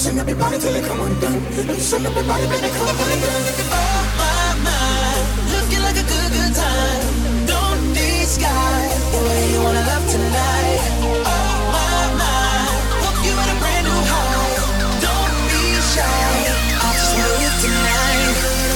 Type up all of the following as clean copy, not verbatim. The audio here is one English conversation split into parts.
Loosen up your body till it come undone. Loosen up your body, baby, come undone. Oh my, looking like a good, good time. Don't disguise the way you wanna love tonight. Oh my, hook you at a brand new high. Don't be shy, I'll just move it tonight.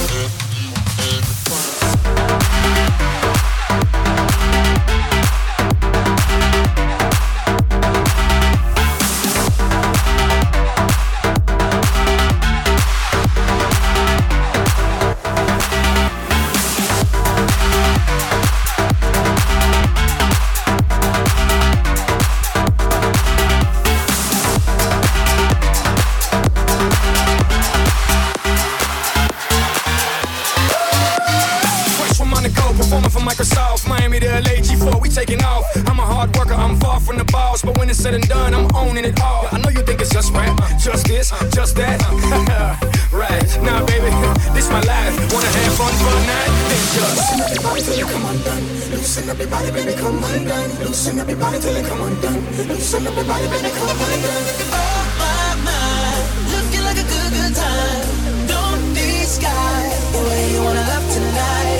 Microsoft, Miami to LA, G4, we taking off. I'm a hard worker, I'm far from the boss, but when it's said and done, I'm owning it all. I know you think it's just rap, just this, just that. Right, nah baby, this my life. Wanna have fun for a night? Then just loosen up your body till it come undone. Loosen up your body, baby, come undone. Loosen up your body till it come undone. Loosen up your body, baby, come undone. Oh my, looking like a good, good time. Don't disguise the way you wanna love tonight.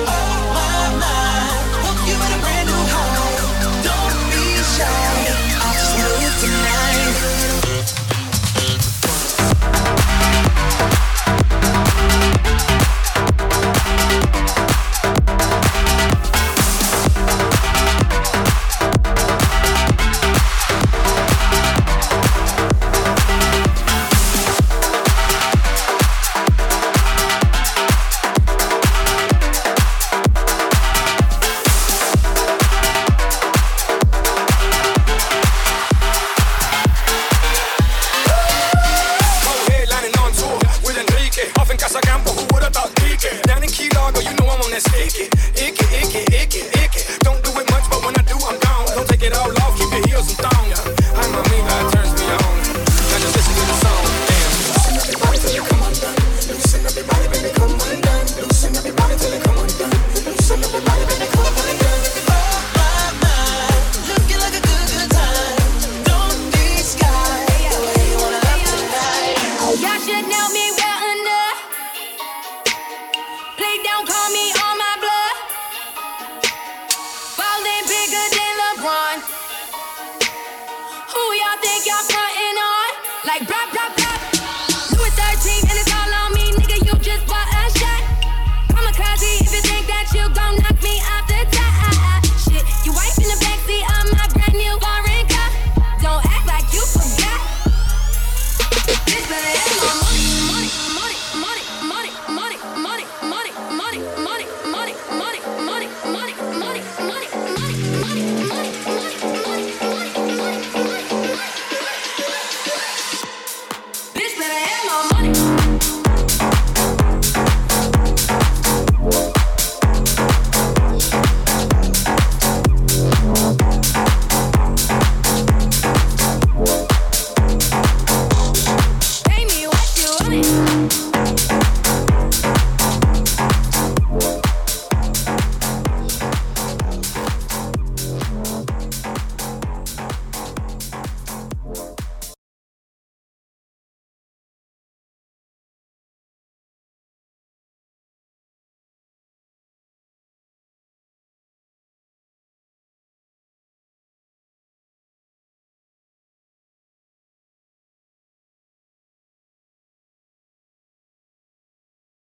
I'll just move it tonight. Y'all should know me well enough. Play down, call me